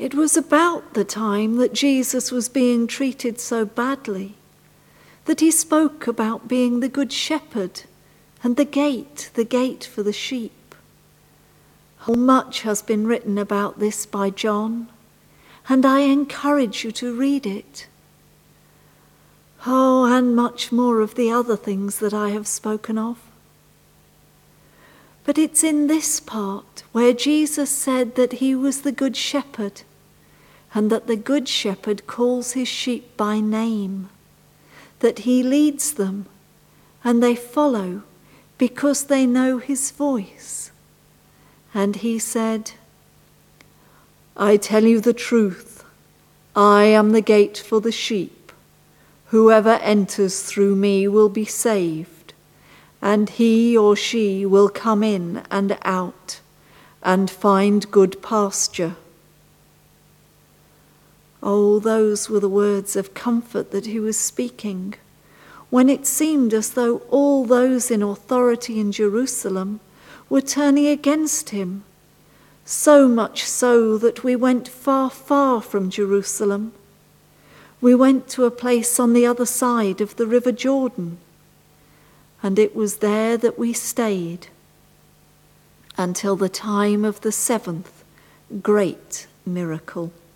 It was about the time that Jesus was being treated so badly that he spoke about being the good shepherd and the gate for the sheep. Much has been written about this by John, and I encourage you to read it. Oh, and much more of the other things that I have spoken of. But it's in this part where Jesus said that he was the good shepherd, and that the good shepherd calls his sheep by name, that he leads them, and they follow because they know his voice. And he said, "I tell you the truth, I am the gate for the sheep. Whoever enters through me will be saved, and he or she will come in and out and find good pasture." Oh, those were the words of comfort that he was speaking, when it seemed as though all those in authority in Jerusalem were turning against him, so much so that we went far, far from Jerusalem. We went to a place on the other side of the river Jordan, and it was there that we stayed until the time of the 7th great miracle.